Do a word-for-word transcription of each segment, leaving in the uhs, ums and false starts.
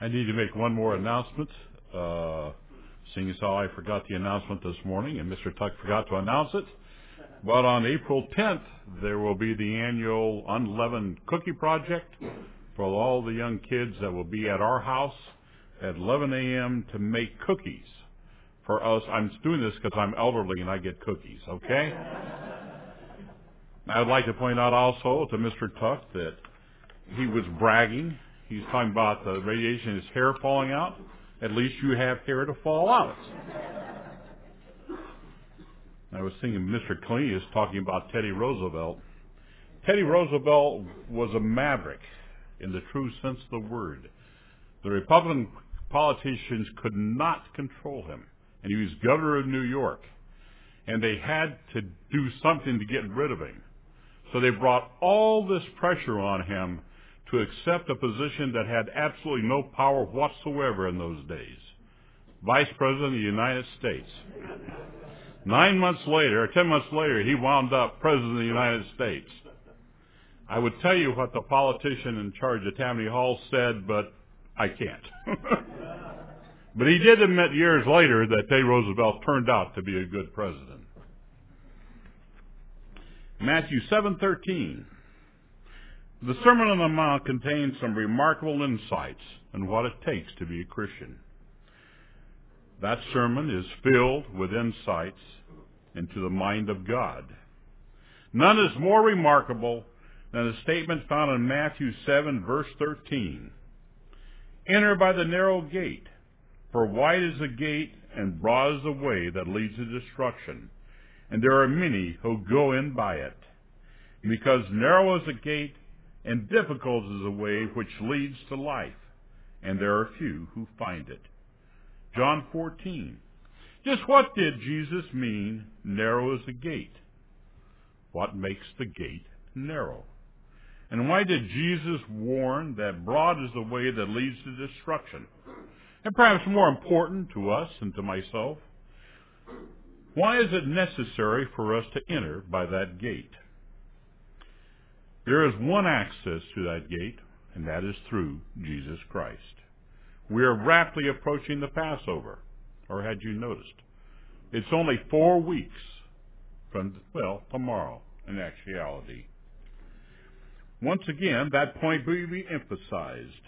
I need to make one more announcement, uh, seeing as how I forgot the announcement this morning, and Mister Tuck forgot to announce it. But on April tenth, there will be the annual Unleavened Cookie Project for all the young kids that will be at our house at eleven a.m. to make cookies for us. I'm doing this because I'm elderly and I get cookies, okay? I would like to point out also to Mister Tuck that he was bragging. He's talking about the radiation in his hair falling out. At least you have hair to fall out. I was thinking Mister Clean is talking about Teddy Roosevelt. Teddy Roosevelt was a maverick in the true sense of the word. The Republican politicians could not control him, and he was governor of New York, and they had to do something to get rid of him. So they brought all this pressure on him to accept a position that had absolutely no power whatsoever in those days. Vice President of the United States. Nine months later, or ten months later, he wound up President of the United States. I would tell you what the politician in charge of Tammany Hall said, but I can't. But he did admit years later that Teddy Roosevelt turned out to be a good president. Matthew seven thirteen. The Sermon on the Mount contains some remarkable insights on what it takes to be a Christian. That sermon is filled with insights into the mind of God. None is more remarkable than a statement found in Matthew seven, verse thirteen. Enter by the narrow gate, for wide is the gate and broad is the way that leads to destruction, and there are many who go in by it. Because narrow is the gate and difficult is the way which leads to life, and there are few who find it. John fourteen. Just what did Jesus mean, narrow is the gate? What makes the gate narrow? And why did Jesus warn that broad is the way that leads to destruction? And perhaps more important to us and to myself, why is it necessary for us to enter by that gate? There is one access to that gate, and that is through Jesus Christ. We are rapidly approaching the Passover, or had you noticed? It's only four weeks from, well, tomorrow, in actuality. Once again, that point will be emphasized.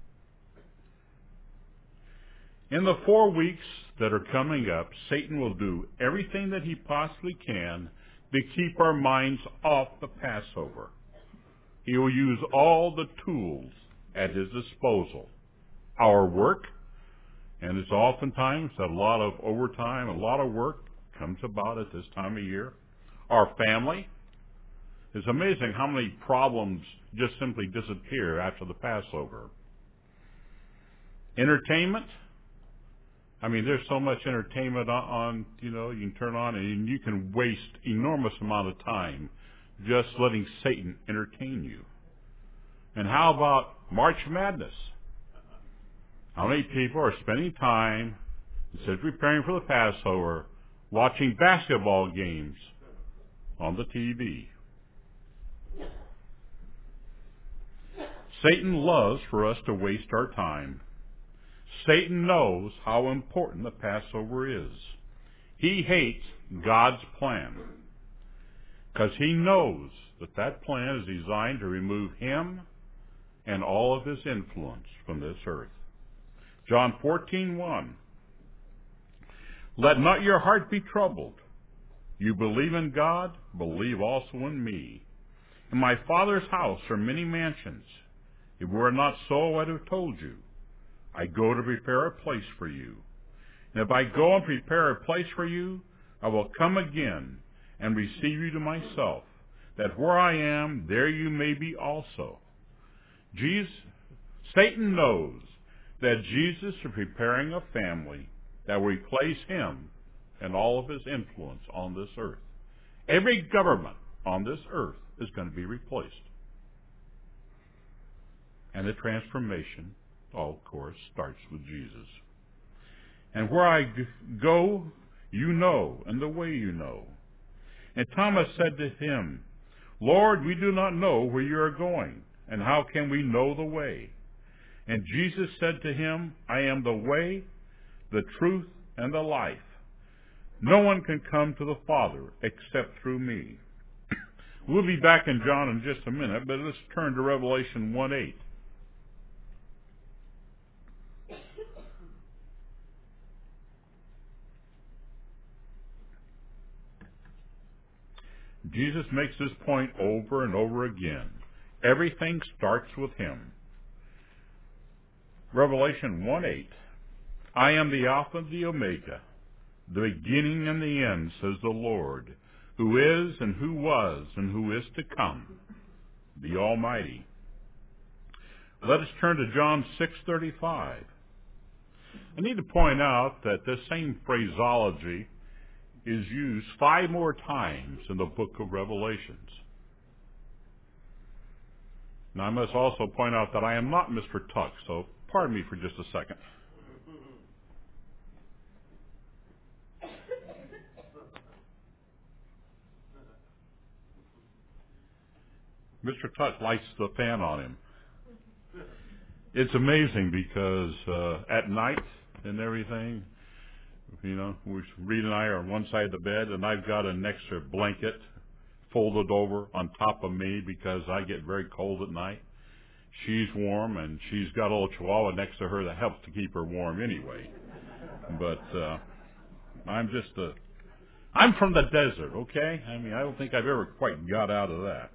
In the four weeks that are coming up, Satan will do everything that he possibly can to keep our minds off the Passover. He will use all the tools at his disposal. Our work, and it's oftentimes that a lot of overtime, a lot of work comes about at this time of year. Our family. It's amazing how many problems just simply disappear after the Passover. Entertainment. I mean, there's so much entertainment on, on, you know, you can turn on and you can waste enormous amount of time just letting Satan entertain you. And how about March Madness? How many people are spending time, instead of preparing for the Passover, watching basketball games on the T V? Satan loves for us to waste our time. Satan knows how important the Passover is. He hates God's plan because he knows that that plan is designed to remove him and all of his influence from this earth. John fourteen one. Let not your heart be troubled. You believe in God, believe also in me. In my Father's house are many mansions. If it were not so, I'd have told you. I go to prepare a place for you. And if I go and prepare a place for you, I will come again and receive you to myself, that where I am, there you may be also. Jesus, Satan knows that Jesus is preparing a family that will replace him and all of his influence on this earth. Every government on this earth is going to be replaced. And the transformation, oh, of course, starts with Jesus. And where I go, you know, and the way you know. And Thomas said to him, Lord, we do not know where you are going, and how can we know the way? And Jesus said to him, I am the way, the truth, and the life. No one can come to the Father except through me. We'll be back in John in just a minute, but let's turn to Revelation one eight. Jesus makes this point over and over again. Everything starts with him. Revelation one eight. I am the Alpha and the Omega, the beginning and the end, says the Lord, who is and who was and who is to come, the Almighty. Let us turn to John six thirty-five. I need to point out that this same phraseology is used five more times in the book of Revelations. Now, I must also point out that I am not Mister Tuck, so pardon me for just a second. Mister Tuck lights the fan on him. It's amazing because uh, at night and everything, you know, we, Reed and I are on one side of the bed, and I've got an extra blanket folded over on top of me because I get very cold at night. She's warm, and she's got a little chihuahua next to her that helps to keep her warm anyway. But uh, I'm just a, I'm from the desert, okay? I mean, I don't think I've ever quite got out of that.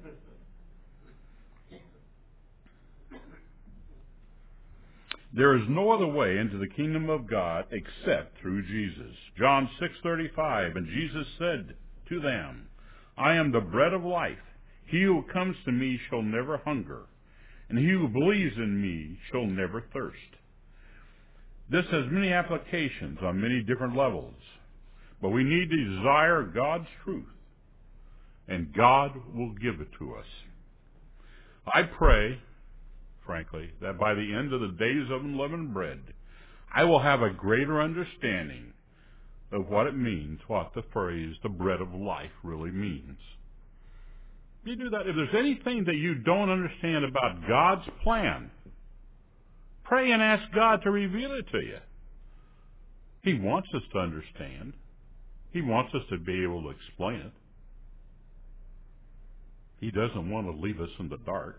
There is no other way into the kingdom of God except through Jesus. John six thirty-five, and Jesus said to them, I am the bread of life. He who comes to me shall never hunger, and he who believes in me shall never thirst. This has many applications on many different levels, but we need to desire God's truth, and God will give it to us. I pray, frankly, that by the end of the days of unleavened bread, I will have a greater understanding of what it means, what the phrase, the bread of life, really means. You do that. If there's anything that you don't understand about God's plan, pray and ask God to reveal it to you. He wants us to understand. He wants us to be able to explain it. He doesn't want to leave us in the dark.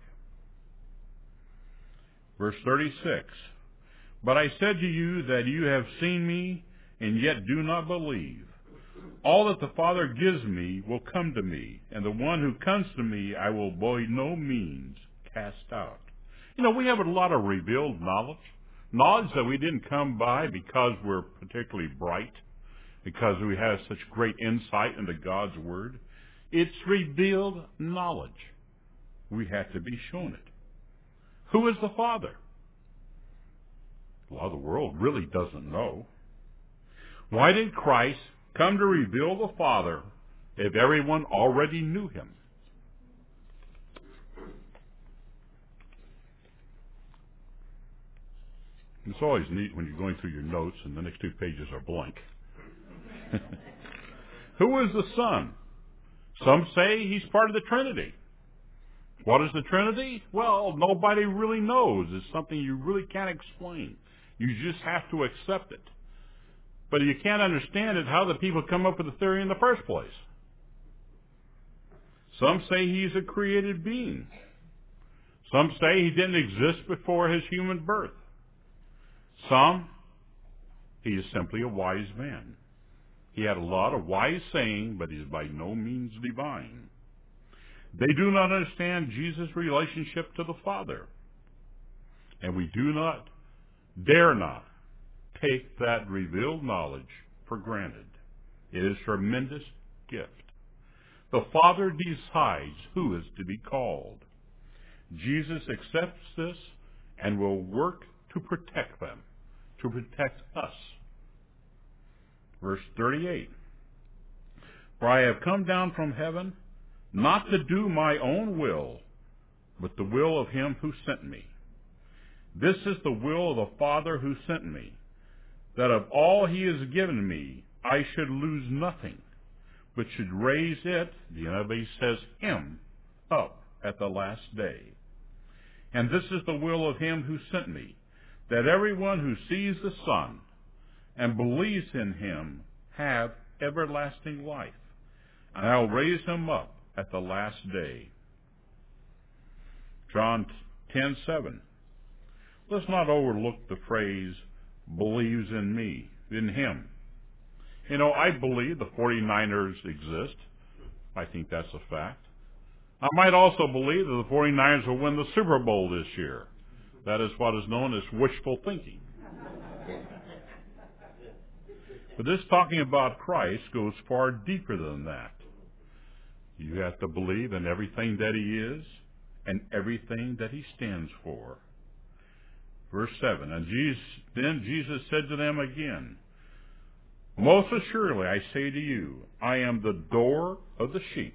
Verse thirty-six, but I said to you that you have seen me, and yet do not believe. All that the Father gives me will come to me, and the one who comes to me I will by no means cast out. You know, we have a lot of revealed knowledge, knowledge that we didn't come by because we're particularly bright, because we have such great insight into God's Word. It's revealed knowledge. We have to be shown it. Who is the Father? Well, the world really doesn't know. Why did Christ come to reveal the Father if everyone already knew him? It's always neat when you're going through your notes and the next two pages are blank. Who is the Son? Some say he's part of the Trinity. What is the Trinity? Well, nobody really knows. It's something you really can't explain. You just have to accept it. But you can't understand it, how the people come up with the theory in the first place. Some say he's a created being. Some say he didn't exist before his human birth. Some, he is simply a wise man. He had a lot of wise saying, but he is by no means divine. They do not understand Jesus' relationship to the Father. And we do not, dare not, take that revealed knowledge for granted. It is a tremendous gift. The Father decides who is to be called. Jesus accepts this and will work to protect them, to protect us. Verse thirty-eight, for I have come down from heaven not to do my own will, but the will of him who sent me. This is the will of the Father who sent me, that of all he has given me, I should lose nothing, but should raise it, the N I V says him, up at the last day. And this is the will of him who sent me, that everyone who sees the Son and believes in him have everlasting life, and I will raise him up at the last day. John ten seven. Let's not overlook the phrase, believes in me, in him. You know, I believe the forty-niners exist. I think that's a fact. I might also believe that the forty-niners will win the Super Bowl this year. That is what is known as wishful thinking. But this talking about Christ goes far deeper than that. You have to believe in everything that he is and everything that he stands for. Verse seven, and Jesus, then Jesus said to them again, most assuredly I say to you, I am the door of the sheep.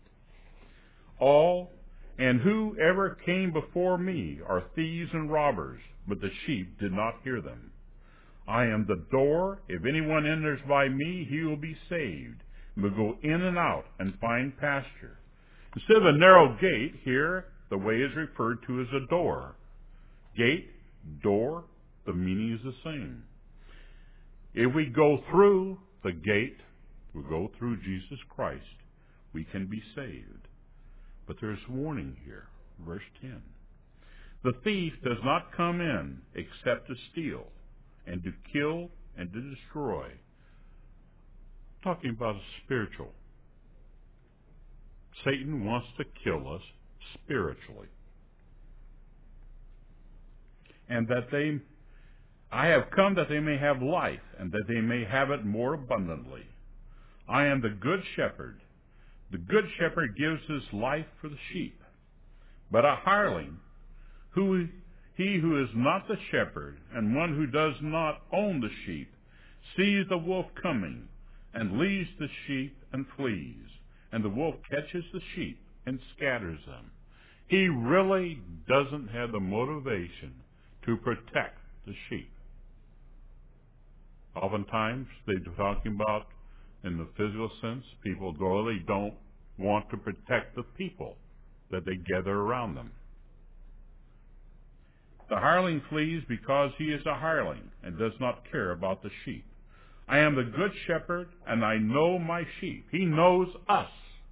All and whoever came before me are thieves and robbers, but the sheep did not hear them. I am the door. If anyone enters by me, he will be saved, and will go in and out and find pasture. Instead of a narrow gate, here the way is referred to as a door. Gate, door, the meaning is the same. If we go through the gate, we go through Jesus Christ, we can be saved. But there's warning here, verse ten. The thief does not come in except to steal and to kill and to destroy. I'm talking about a spiritual. Satan wants to kill us spiritually. And that they, I have come that they may have life, and that they may have it more abundantly. I am the good shepherd. The good shepherd gives his life for the sheep. But a hireling, who he who is not the shepherd, and one who does not own the sheep, sees the wolf coming, and leaves the sheep and flees. And the wolf catches the sheep and scatters them. He really doesn't have the motivation to protect the sheep. Oftentimes, they're talking about, in the physical sense, people really don't want to protect the people that they gather around them. The hireling flees because he is a hireling and does not care about the sheep. I am the good shepherd, and I know my sheep. He knows us,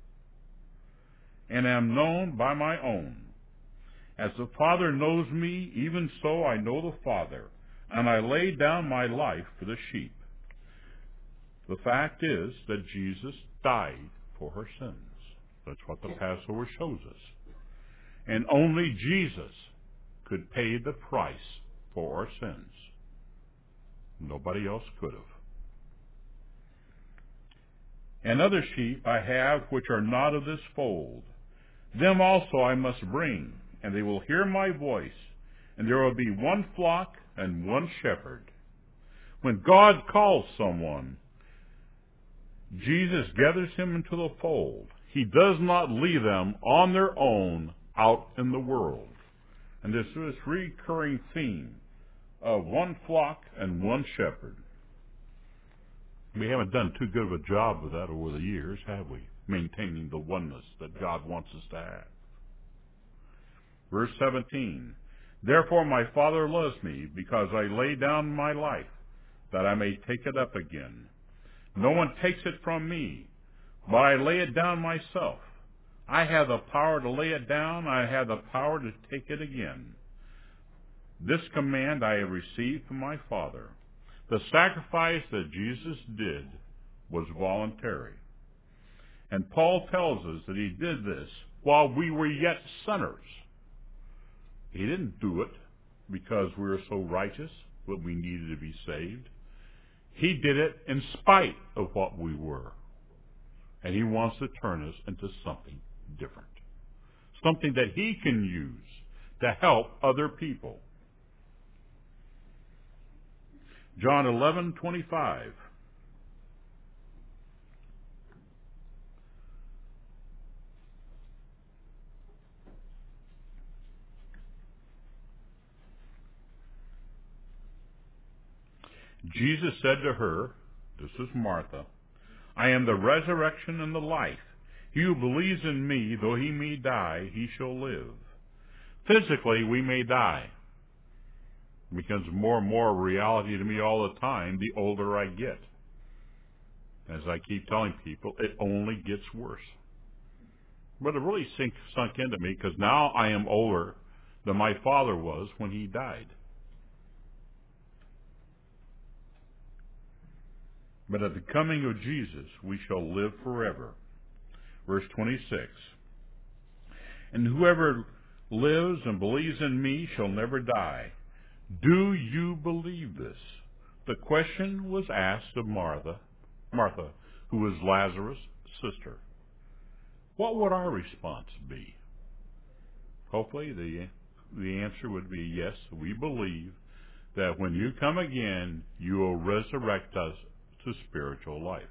and am known by my own. As the Father knows me, even so I know the Father, and I lay down my life for the sheep. The fact is that Jesus died for her sins. That's what the Passover shows us. And only Jesus could pay the price for our sins. Nobody else could have. And other sheep I have which are not of this fold. Them also I must bring, and they will hear my voice, and there will be one flock and one shepherd. When God calls someone, Jesus gathers him into the fold. He does not leave them on their own out in the world. And there's this recurring theme of one flock and one shepherd. We haven't done too good of a job with that over the years, have we? Maintaining the oneness that God wants us to have. Verse seventeen, therefore my Father loves me, because I lay down my life, that I may take it up again. No one takes it from me, but I lay it down myself. I have the power to lay it down. I have the power to take it again. This command I have received from my Father. The sacrifice that Jesus did was voluntary. And Paul tells us that he did this while we were yet sinners. He didn't do it because we were so righteous that we needed to be saved. He did it in spite of what we were. And he wants to turn us into something different. Something that he can use to help other people. John eleven twenty-five. Jesus said to her, this is Martha, I am the resurrection and the life. He who believes in me, though he may die, he shall live. Physically, we may die. It becomes more and more a reality to me all the time the older I get. As I keep telling people, it only gets worse. But it really sink, sunk into me because now I am older than my father was when he died. But at the coming of Jesus, we shall live forever. Verse twenty-six. And whoever lives and believes in me shall never die. Do you believe this? The question was asked of Martha, Martha, who was Lazarus' sister. What would our response be? Hopefully the, the answer would be yes, we believe that when you come again, you will resurrect us to spiritual life.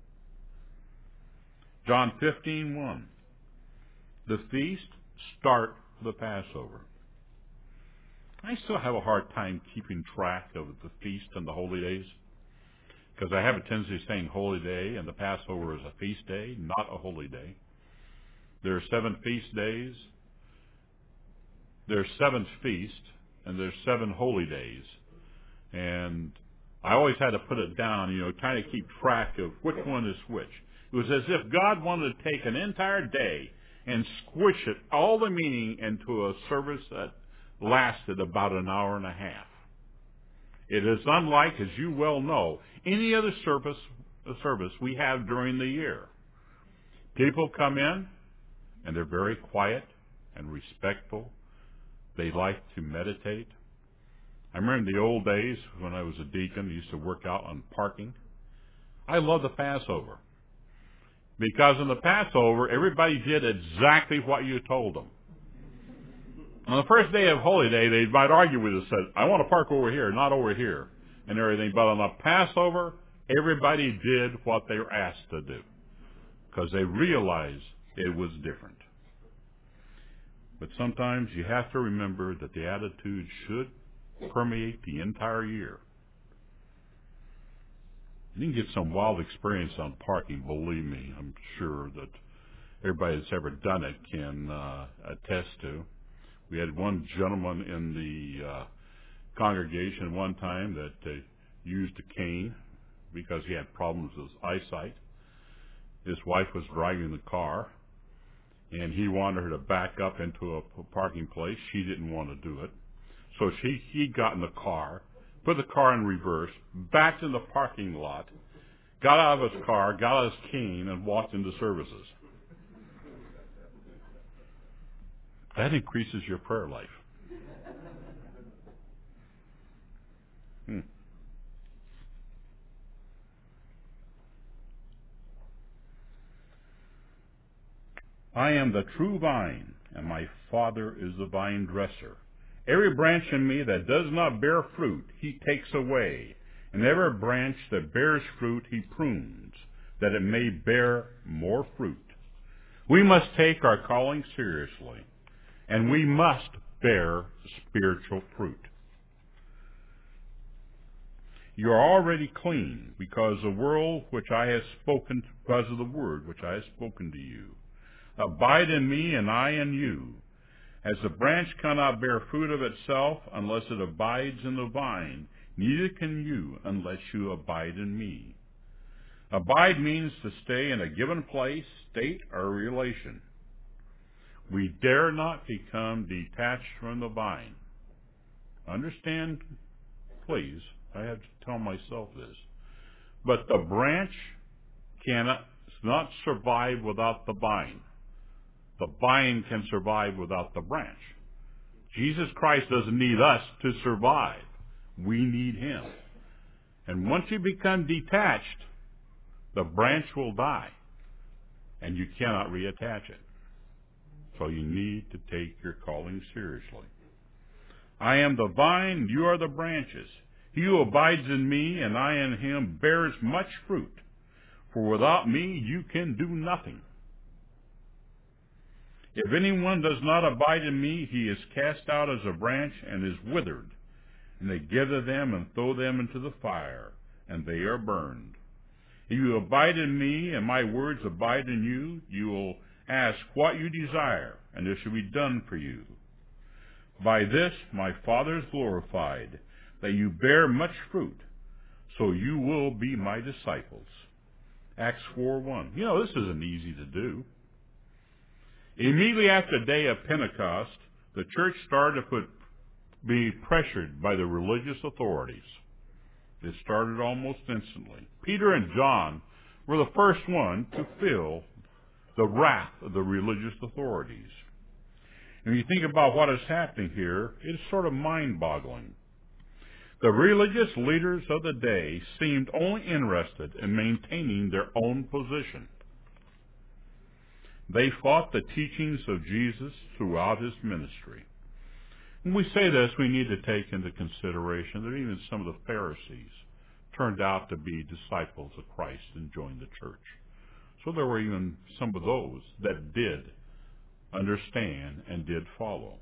John fifteen one. The feast start the Passover. I still have a hard time keeping track of the feast and the holy days because I have a tendency of saying holy day, and the Passover is a feast day, not a holy day. There are seven feast days. There's seven feasts, and there's seven holy days. And I always had to put it down, you know, trying to keep track of which one is which. It was as if God wanted to take an entire day and squish it, all the meaning, into a service that lasted about an hour and a half. It is unlike, as you well know, any other service, service we have during the year. People come in, and they're very quiet and respectful. They like to meditate. I remember in the old days when I was a deacon, I used to work out on parking. I love the Passover. Because in the Passover, everybody did exactly what you told them. On the first day of Holy Day, they might argue with us, said, I want to park over here, not over here, and everything. But on the Passover, everybody did what they were asked to do because they realized it was different. But sometimes you have to remember that the attitude should permeate the entire year. You can get some wild experience on parking, believe me. I'm sure that everybody that's ever done it can uh, attest to. We had one gentleman in the uh, congregation one time that uh, used a cane because he had problems with his eyesight. His wife was driving the car, and he wanted her to back up into a parking place. She didn't want to do it. So she, he got in the car, put the car in reverse, backed in the parking lot, got out of his car, got out his cane, and walked into services. That increases your prayer life. Hmm. I am the true vine, and my Father is the vine dresser. Every branch in me that does not bear fruit, he takes away. And every branch that bears fruit, he prunes, that it may bear more fruit. We must take our calling seriously, and we must bear spiritual fruit. You are already clean because the word which I have spoken, because of the word which I have spoken to you. Abide in me, and I in you. As the branch cannot bear fruit of itself unless it abides in the vine, neither can you unless you abide in me. Abide means to stay in a given place, state, or relation. We dare not become detached from the vine. Understand, please, I have to tell myself this, but the branch cannot not survive without the vine. The vine can survive without the branch. Jesus Christ doesn't need us to survive. We need him. And once you become detached, the branch will die, and you cannot reattach it. So you need to take your calling seriously. I am the vine, you are the branches. He who abides in me, and I in him, bears much fruit. For without me you can do nothing. If anyone does not abide in me, he is cast out as a branch and is withered. And they gather them and throw them into the fire, and they are burned. If you abide in me, and my words abide in you, you will ask what you desire, and it shall be done for you. By this my Father is glorified, that you bear much fruit, so you will be my disciples. Acts four one. You know, this isn't easy to do. Immediately after the day of Pentecost, the church started to put, be pressured by the religious authorities. It started almost instantly. Peter and John were the first one to feel the wrath of the religious authorities. And when you think about what is happening here, it's sort of mind-boggling. The religious leaders of the day seemed only interested in maintaining their own position. They fought the teachings of Jesus throughout his ministry. When we say this, we need to take into consideration that even some of the Pharisees turned out to be disciples of Christ and joined the church. So there were even some of those that did understand and did follow.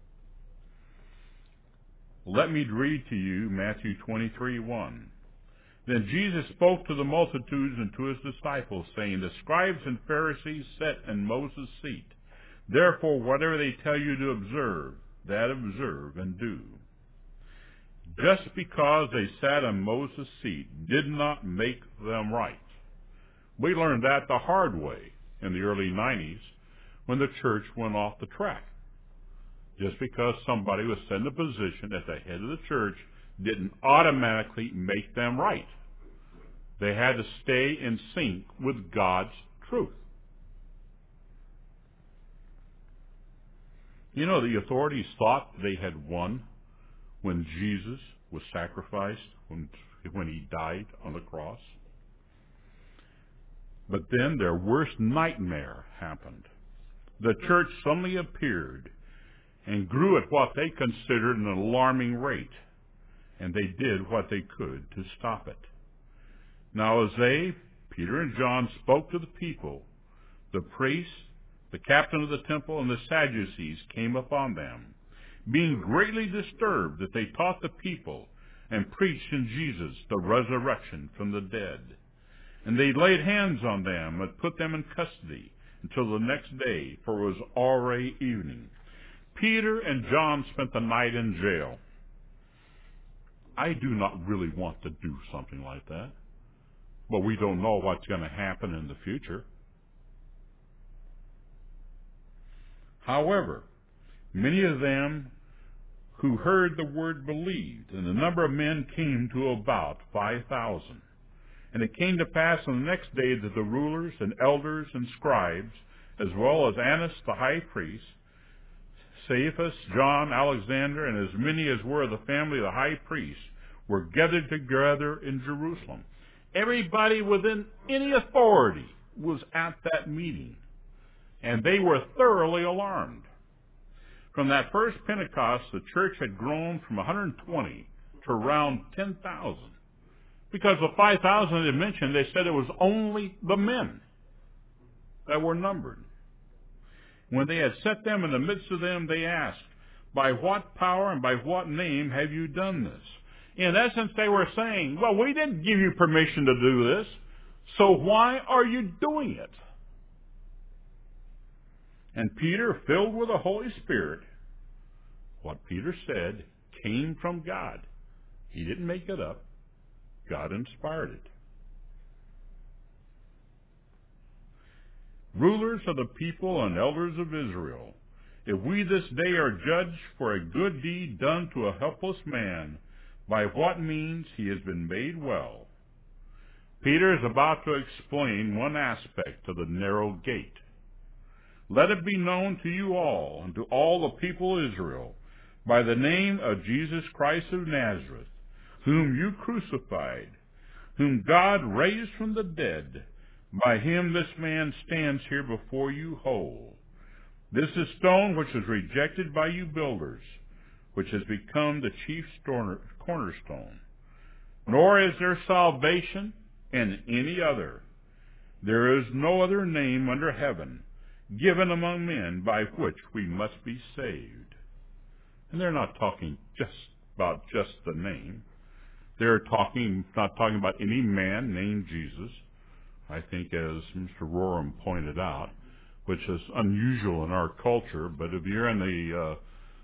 Let me read to you Matthew twenty-three one. Then Jesus spoke to the multitudes and to his disciples, saying, the scribes and Pharisees sit in Moses' seat. Therefore, whatever they tell you to observe, that observe and do. Just because they sat in Moses' seat did not make them right. We learned that the hard way in the early nineties when the church went off the track. Just because somebody was set in a position at the head of the church didn't automatically make them right. They had to stay in sync with God's truth. You know, the authorities thought they had won when Jesus was sacrificed, when, when he died on the cross. But then their worst nightmare happened. The church suddenly appeared and grew at what they considered an alarming rate, and they did what they could to stop it. Now as they, Peter and John, spoke to the people, the priests, the captain of the temple, and the Sadducees came upon them, being greatly disturbed that they taught the people and preached in Jesus the resurrection from the dead. And they laid hands on them and put them in custody until the next day, for it was already evening. Peter and John spent the night in jail. I do not really want to do something like that, but we don't know what's going to happen in the future. However, many of them who heard the word believed, and the number of men came to about five thousand. And it came to pass on the next day that the rulers and elders and scribes, as well as Annas the high priest, Caiaphas, John, Alexander, and as many as were of the family of the high priest, were gathered together in Jerusalem. Everybody within any authority was at that meeting, and they were thoroughly alarmed. From that first Pentecost, the church had grown from one hundred twenty to around ten thousand. Because the five thousand they mentioned, they said it was only the men that were numbered. When they had set them in the midst of them, they asked, by what power and by what name have you done this? In essence, they were saying, well, we didn't give you permission to do this, so why are you doing it? And Peter, filled with the Holy Spirit, what Peter said came from God. He didn't make it up. God inspired it. Rulers of the people and elders of Israel, if we this day are judged for a good deed done to a helpless man, by what means he has been made well. Peter is about to explain one aspect of the narrow gate. Let it be known to you all and to all the people of Israel, by the name of Jesus Christ of Nazareth, whom you crucified, whom God raised from the dead, by him this man stands here before you whole. This is stone which was rejected by you builders, which has become the chief cornerstone. Nor is there salvation in any other. There is no other name under heaven given among men by which we must be saved. And they're not talking just about just the name. They're talking, not talking about any man named Jesus. I think, as Mister Roram pointed out, which is unusual in our culture, but if you're in the uh,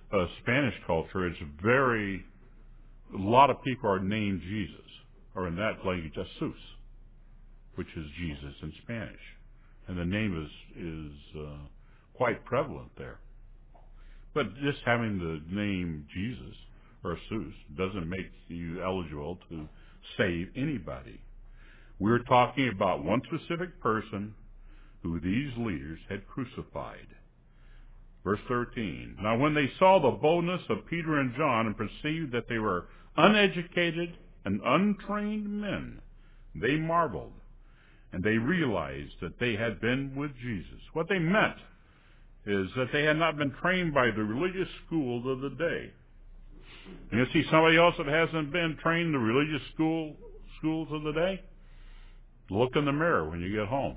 uh, Spanish culture, it's very, a lot of people are named Jesus, or in that language, Jesus, which is Jesus in Spanish. And the name is, is uh, quite prevalent there. But just having the name Jesus or Jesus doesn't make you eligible to save anybody. We're talking about one specific person who these leaders had crucified. Verse thirteen. Now when they saw the boldness of Peter and John and perceived that they were uneducated and untrained men, they marveled, and they realized that they had been with Jesus. What they meant is that they had not been trained by the religious schools of the day. And you see somebody else that hasn't been trained in the religious school schools of the day? Look in the mirror when you get home.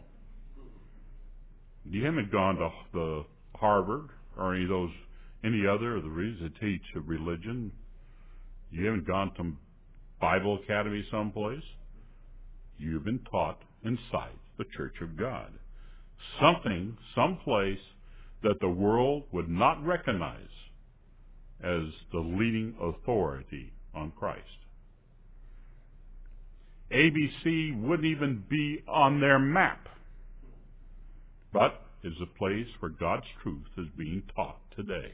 You haven't gone to the Harvard or any of those, any other of the reasons that teach religion. You haven't gone to Bible Academy someplace. You've been taught inside the Church of God. Something, someplace that the world would not recognize as the leading authority on Christ. A B C wouldn't even be on their map, but is a place where God's truth is being taught today.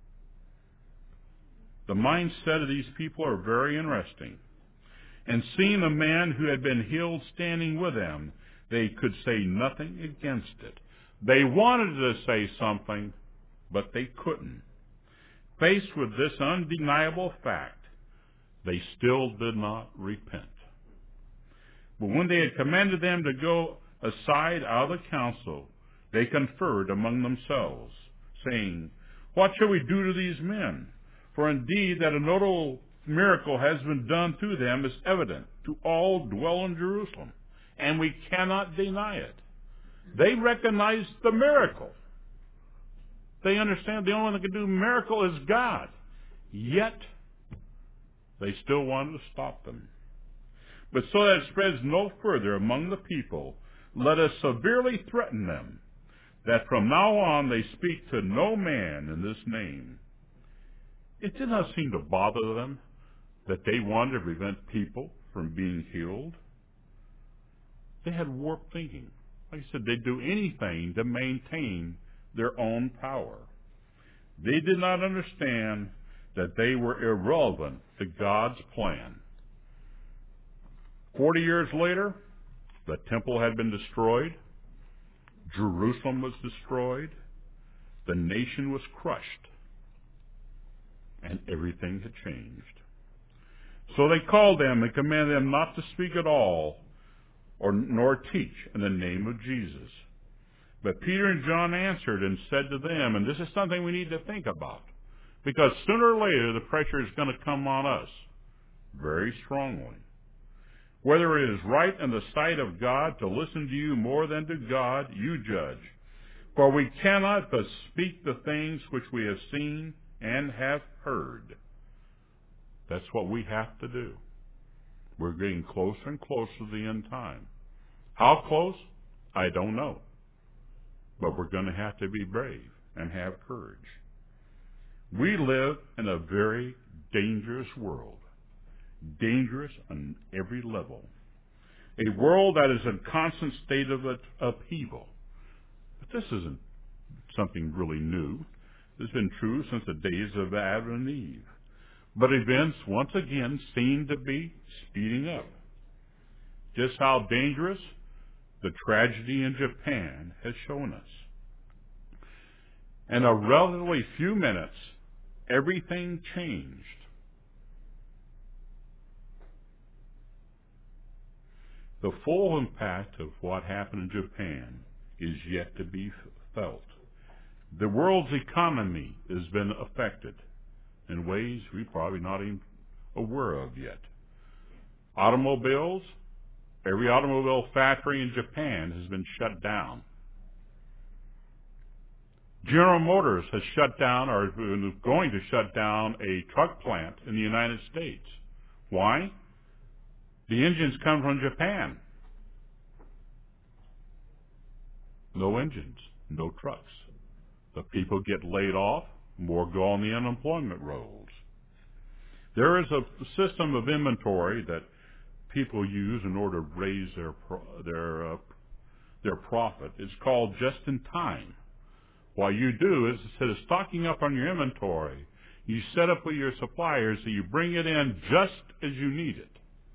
The mindset of these people are very interesting. And seeing the man who had been healed standing with them, they could say nothing against it. They wanted to say something, but they couldn't. Faced with this undeniable fact, they still did not repent. But when they had commanded them to go aside out of the council, they conferred among themselves, saying, "What shall we do to these men? For indeed that a notable miracle has been done through them is evident to all who dwell in Jerusalem, and we cannot deny it." They recognize the miracle. They understand the only one that can do a miracle is God. Yet, they still wanted to stop them. But so that it spreads no further among the people, let us severely threaten them, that from now on they speak to no man in this name. It did not seem to bother them that they wanted to prevent people from being healed. They had warped thinking. Like I said, they'd do anything to maintain their own power. They did not understand that they were irrelevant to God's plan. Forty years later, the temple had been destroyed. Jerusalem was destroyed. The nation was crushed. And everything had changed. So they called them and commanded them not to speak at all or nor teach in the name of Jesus. But Peter and John answered and said to them, and this is something we need to think about, because sooner or later the pressure is going to come on us very strongly. Whether it is right in the sight of God to listen to you more than to God, you judge. For we cannot but speak the things which we have seen and have heard. That's what we have to do. We're getting closer and closer to the end time. How close? I don't know. But we're going to have to be brave and have courage. We live in a very dangerous world. Dangerous on every level. A world that is in constant state of upheaval. But this isn't something really new. It's been true since the days of Adam and Eve. But events once again seem to be speeding up. Just how dangerous the tragedy in Japan has shown us. In a relatively few minutes, everything changed. The full impact of what happened in Japan is yet to be felt. The world's economy has been affected in ways we're probably not even aware of yet. Automobiles, every automobile factory in Japan has been shut down. General Motors has shut down or is going to shut down a truck plant in the United States. Why? The engines come from Japan. No engines, no trucks. The people get laid off, more go on the unemployment rolls. There is a system of inventory that people use in order to raise their pro- their uh, their profit. It's called just in time. What you do is, instead of stocking up on your inventory, you set up with your suppliers so you bring it in just as you need it.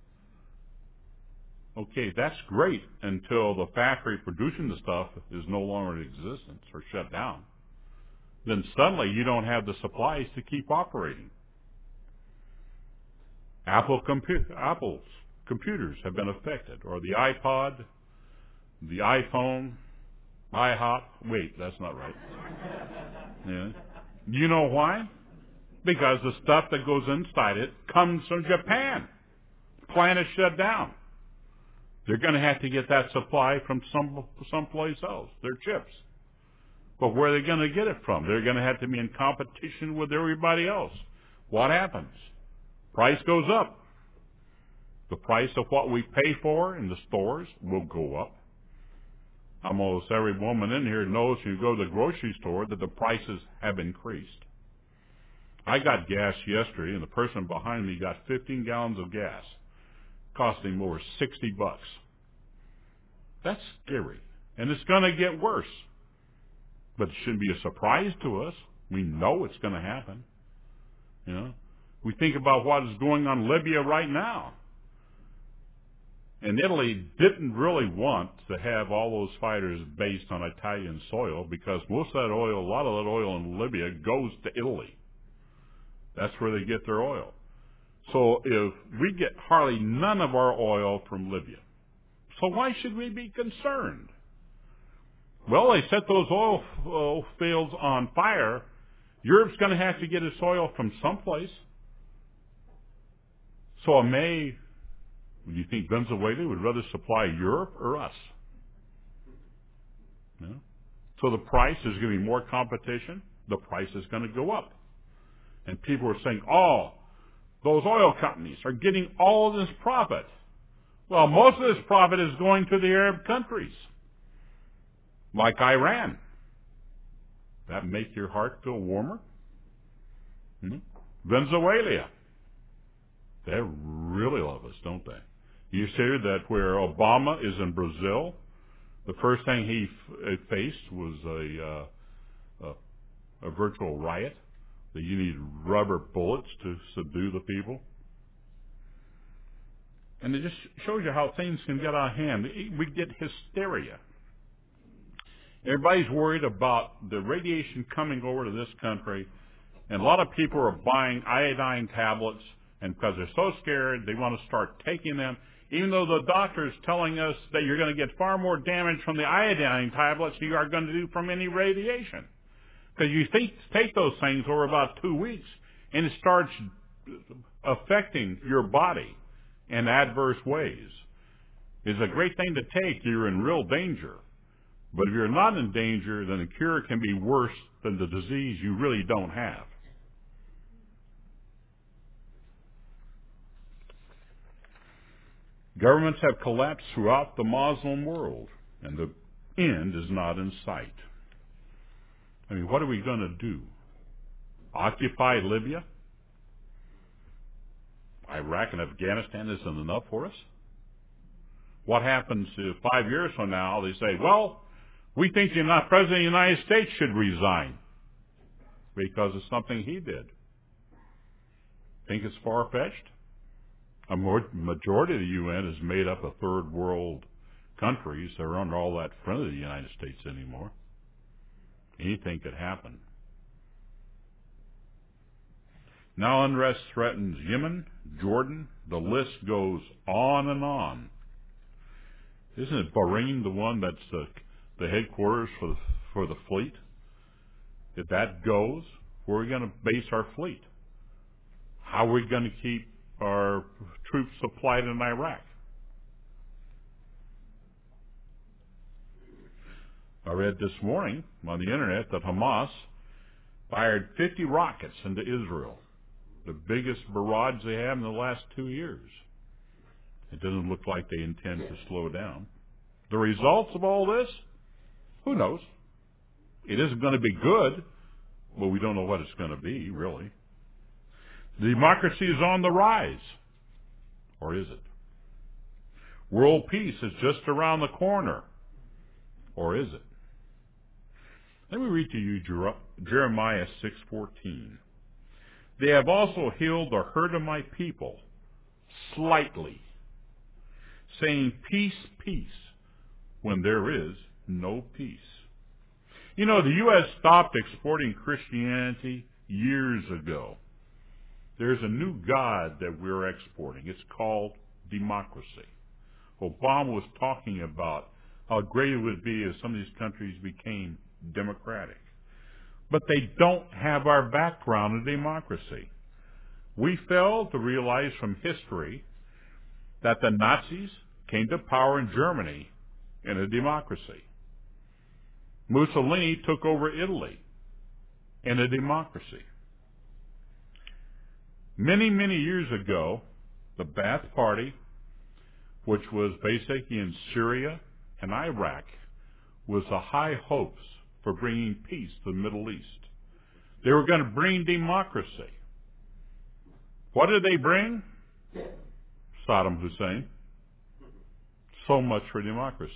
Okay, that's great until the factory producing the stuff is no longer in existence or shut down. Then suddenly you don't have the supplies to keep operating. Apple compu- Apple's computers have been affected, or the iPod, the iPhone, iHop. Wait, that's not right. Yeah. You know why? Because the stuff that goes inside it comes from Japan. The plant is shut down. They're going to have to get that supply from some someplace else, their chips. But where are they going to get it from? They're going to have to be in competition with everybody else. What happens? Price goes up. The price of what we pay for in the stores will go up. Almost every woman in here knows when you go to the grocery store that the prices have increased. I got gas yesterday, and the person behind me got fifteen gallons of gas, costing over sixty bucks. That's scary, and it's going to get worse. But it shouldn't be a surprise to us. We know it's going to happen. You know, we think about what is going on in Libya right now. And Italy didn't really want to have all those fighters based on Italian soil, because most of that oil, a lot of that oil in Libya goes to Italy. That's where they get their oil. So if we get hardly none of our oil from Libya, so why should we be concerned? Well, they set those oil, oil fields on fire. Europe's going to have to get its oil from someplace. So it may, do you think Venezuela would rather supply Europe or us? No? So the price is going to be more competition. The price is going to go up. And people are saying, oh, those oil companies are getting all of this profit. Well, most of this profit is going to the Arab countries, like Iran. That make your heart feel warmer? Hmm? Venezuela. They really love us, don't they? You see that where Obama is in Brazil, the first thing he f- faced was a, uh, a, a virtual riot. That you need rubber bullets to subdue the people. And it just shows you how things can get out of hand. We get hysteria. Everybody's worried about the radiation coming over to this country, and a lot of people are buying iodine tablets, and because they're so scared, they want to start taking them, even though the doctor is telling us that you're going to get far more damage from the iodine tablets than you are going to do from any radiation. Because you think, take those things over about two weeks, and it starts affecting your body in adverse ways. It's a great thing to take. You're in real danger. But if you're not in danger, then the cure can be worse than the disease you really don't have. Governments have collapsed throughout the Muslim world, and the end is not in sight. I mean, what are we going to do? Occupy Libya? Iraq and Afghanistan isn't enough for us? What happens if five years from now they say, well, we think the President of the United States should resign because of something he did? Think it's far-fetched? A majority of the U N is made up of third world countries that are under all that friend of the United States anymore. Anything could happen. Now unrest threatens Yemen, Jordan. The list goes on and on. Isn't it Bahrain the one that's the, the headquarters for the, for the fleet? If that goes, where are we going to base our fleet? How are we going to keep our troops supplied in Iraq? I read this morning on the internet that Hamas fired fifty rockets into Israel, the biggest barrage they have in the last two years. It doesn't look like they intend to slow down. The results of all this? Who knows? It isn't going to be good, Well, we don't know what it's going to be, really. Democracy is on the rise. Or is it? World peace is just around the corner. Or is it? Let me read to you Jeremiah six fourteen. They have also healed the hurt of my people slightly, saying, peace, peace, when there is no peace. You know, the U S stopped exporting Christianity years ago. There's a new god that we're exporting. It's called democracy. Obama was talking about how great it would be if some of these countries became democratic. But they don't have our background in democracy. We fail to realize from history that the Nazis came to power in Germany in a democracy. Mussolini took over Italy in a democracy. Many, many years ago, the Ba'ath Party, which was basically in Syria and Iraq, was the high hopes for bringing peace to the Middle East. They were going to bring democracy. What did they bring? Saddam Hussein. So much for democracy.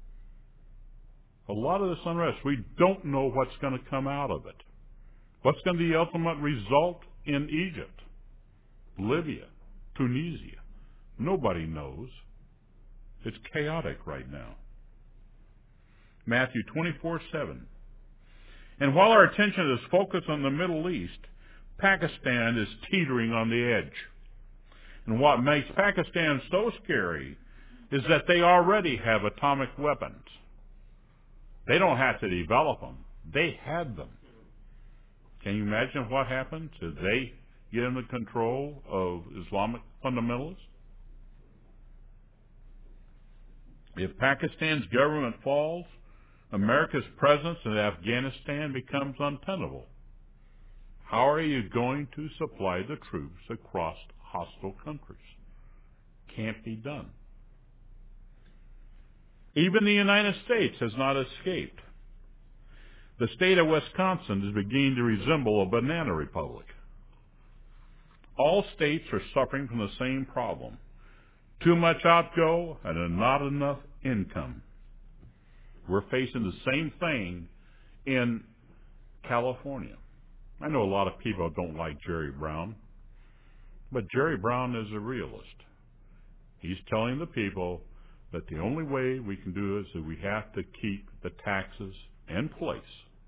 A lot of this unrest, we don't know what's going to come out of it. What's going to be the ultimate result in Egypt, Libya, Tunisia? Nobody knows. It's chaotic right now. Matthew twenty-four seven. And while our attention is focused on the Middle East, Pakistan is teetering on the edge. And what makes Pakistan so scary is that they already have atomic weapons. They don't have to develop them. They had them. Can you imagine what happens if they get under control of Islamic fundamentalists? If Pakistan's government falls, America's presence in Afghanistan becomes untenable. How are you going to supply the troops across hostile countries? Can't be done. Even the United States has not escaped. The state of Wisconsin is beginning to resemble a banana republic. All states are suffering from the same problem. Too much outgo and not enough income. We're facing the same thing in California. I know a lot of people don't like Jerry Brown, but Jerry Brown is a realist. He's telling the people that the only way we can do it is that we have to keep the taxes in place.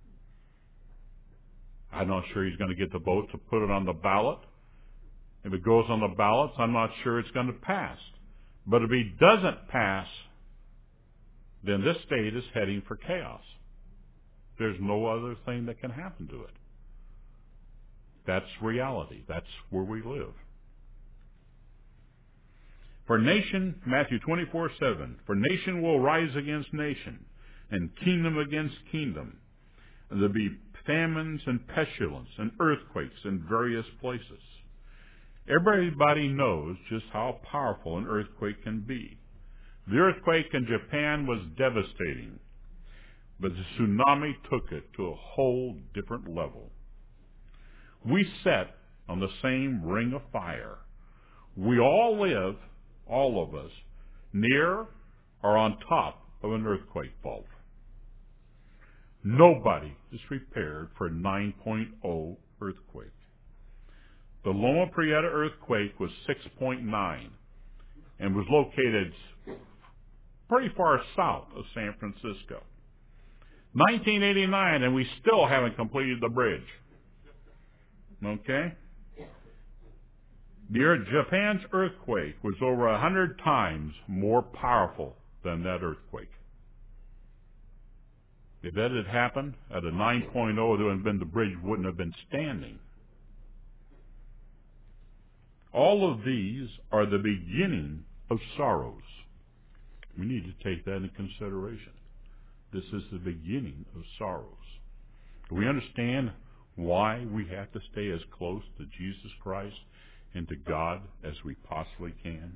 I'm not sure he's going to get the vote to put it on the ballot. If it goes on the ballots, I'm not sure it's going to pass. But if he doesn't pass, then this state is heading for chaos. There's no other thing that can happen to it. That's reality. That's where we live. For nation, Matthew twenty-four seven, for nation will rise against nation, and kingdom against kingdom. And there'll be famines and pestilence and earthquakes in various places. Everybody knows just how powerful an earthquake can be. The earthquake in Japan was devastating, but the tsunami took it to a whole different level. We sit on the same ring of fire. We all live, all of us, near or on top of an earthquake fault. Nobody is prepared for a nine point oh earthquake. The Loma Prieta earthquake was six point nine and was located pretty far south of San Francisco. nineteen eighty-nine, and we still haven't completed the bridge. Okay? The Japan's earthquake was over a hundred times more powerful than that earthquake. If that had happened at a nine point oh, there would have been, the bridge wouldn't have been standing. All of these are the beginning of sorrows. We need to take that into consideration. This is the beginning of sorrows. Do we understand why we have to stay as close to Jesus Christ and to God as we possibly can?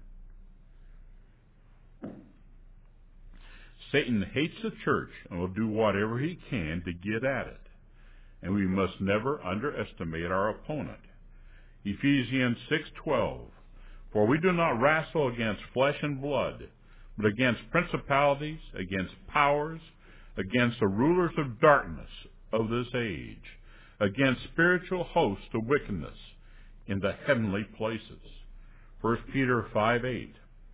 Satan hates the church and will do whatever he can to get at it. and we must never underestimate our opponent. Ephesians six twelve, for we do not wrestle against flesh and blood, but against principalities, against powers, against the rulers of darkness of this age, against spiritual hosts of wickedness in the heavenly places. First Peter five eight.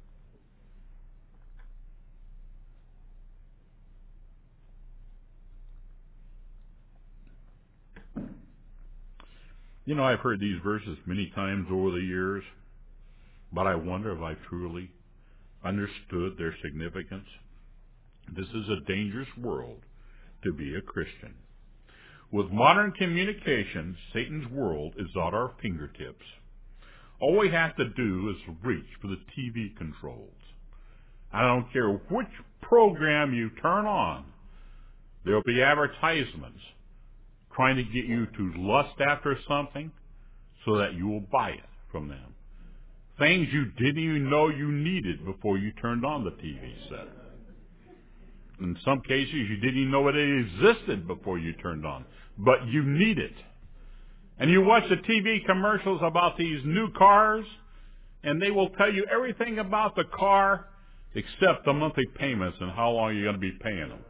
You know, I've heard these verses many times over the years, but I wonder if I truly understood their significance. This is a dangerous world to be a Christian. With modern communications, Satan's world is at our fingertips. All we have to do is reach for the T V controls. I don't care which program you turn on, there'll be advertisements trying to get you to lust after something so that you will buy it from them. Things you didn't even know you needed before you turned on the T V set. In some cases, you didn't even know it existed before you turned on, but you need it. And you watch the T V commercials about these new cars, and they will tell you everything about the car except the monthly payments and how long you're going to be paying them.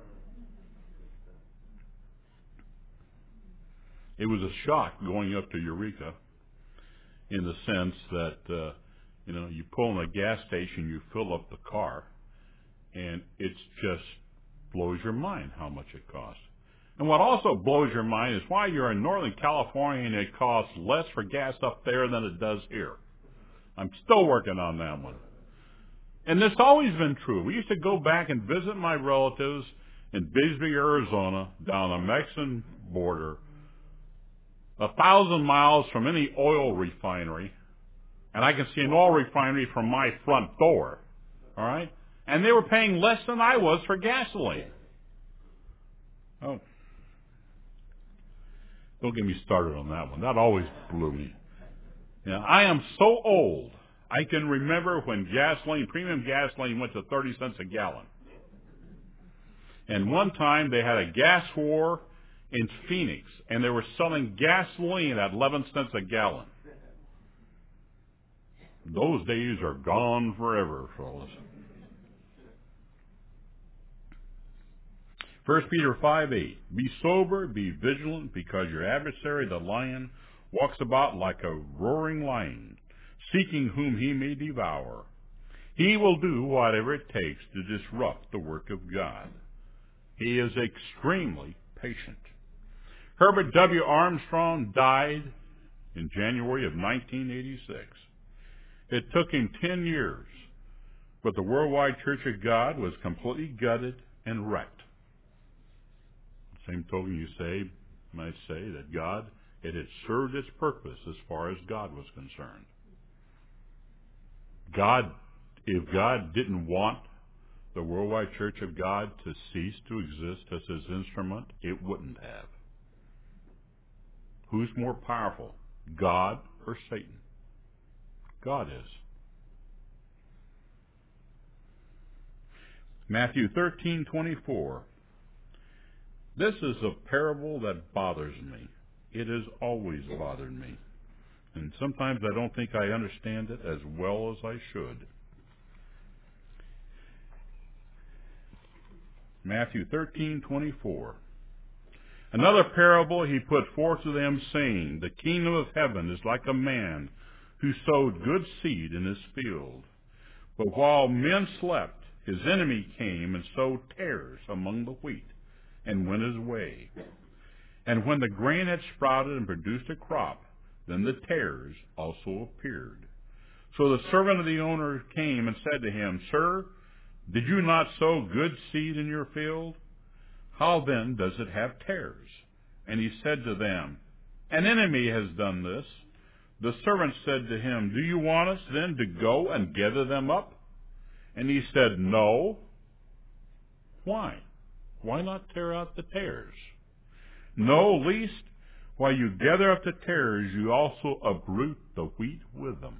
It was a shock going up to Eureka in the sense that, uh, you know, you pull in a gas station, you fill up the car, and it just blows your mind how much it costs. And what also blows your mind is why you're in Northern California and it costs less for gas up there than it does here. I'm still working on that one. And this has always been true. We used to go back and visit my relatives in Bisbee, Arizona, down the Mexican border, a thousand miles from any oil refinery, and I can see an oil refinery from my front door, all right? And they were paying less than I was for gasoline. Oh. Don't get me started on that one. That always blew me. You know, I am so old, I can remember when gasoline, premium gasoline, went to thirty cents a gallon. And one time they had a gas war in Phoenix, and they were selling gasoline at eleven cents a gallon. Those days are gone forever, fellas. First Peter five eight, be sober, be vigilant, because your adversary, the lion, walks about like a roaring lion, seeking whom he may devour. He will do whatever it takes to disrupt the work of God. He is extremely patient. Herbert W. Armstrong died in January of nineteen eighty-six. It took him ten years, but the Worldwide Church of God was completely gutted and wrecked. Same token you say, might say that God, it had served its purpose as far as God was concerned. God, if God didn't want the Worldwide Church of God to cease to exist as his instrument, it wouldn't have. Who's more powerful, God or Satan? God is. Matthew thirteen twenty-four. This is a parable that bothers me. It has always bothered me. And sometimes I don't think I understand it as well as I should. Matthew thirteen twenty-four. Another parable he put forth to them, saying, the kingdom of heaven is like a man who sowed good seed in his field. But while men slept, his enemy came and sowed tares among the wheat, and went his way. And when the grain had sprouted and produced a crop, then the tares also appeared. So the servant of the owner came and said to him, Sir, did you not sow good seed in your field? How then does it have tares? And he said to them, An enemy has done this. The servant said to him, Do you want us then to go and gather them up? And he said, No. Why? Why not tear out the tares? No, lest while you gather up the tares, you also uproot the wheat with them.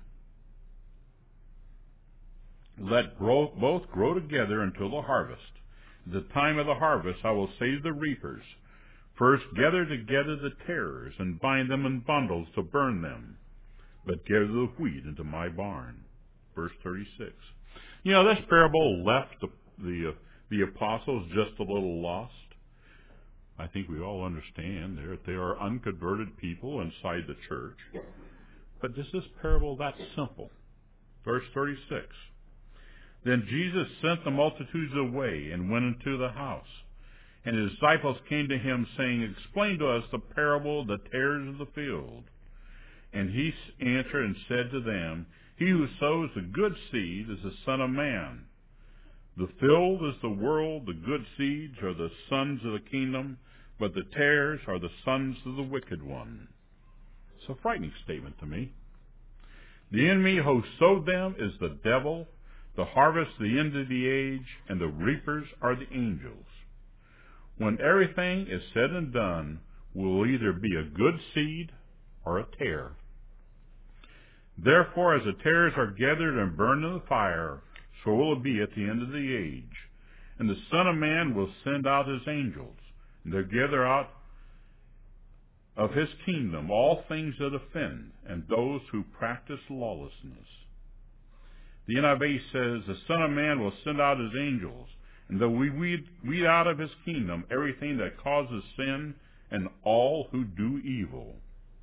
Let grow, both grow together until the harvest. At the time of the harvest, I will save the reapers First gather together the tares, and bind them in bundles to burn them, but gather the wheat into my barn. Verse thirty-six. You know, this parable left the, the, uh, the apostles just a little lost. I think we all understand there they are unconverted people inside the church. But is this parable that simple? Verse thirty-six. Then Jesus sent the multitudes away and went into the house. And his disciples came to him, saying, Explain to us the parable of the tares of the field. And he answered and said to them, He who sows the good seed is the Son of Man. The field is the world, the good seeds are the sons of the kingdom, but the tares are the sons of the wicked one. It's a frightening statement to me. The enemy who sowed them is the devil, the harvest the end of the age, and the reapers are the angels. When everything is said and done, will either be a good seed or a tare. Therefore, as the tares are gathered and burned in the fire, so will it be at the end of the age. And the Son of Man will send out his angels, and they'll gather out of his kingdom all things that offend, and those who practice lawlessness. The N I V says, the Son of Man will send out his angels, and they'll weed, weed out of his kingdom everything that causes sin and all who do evil.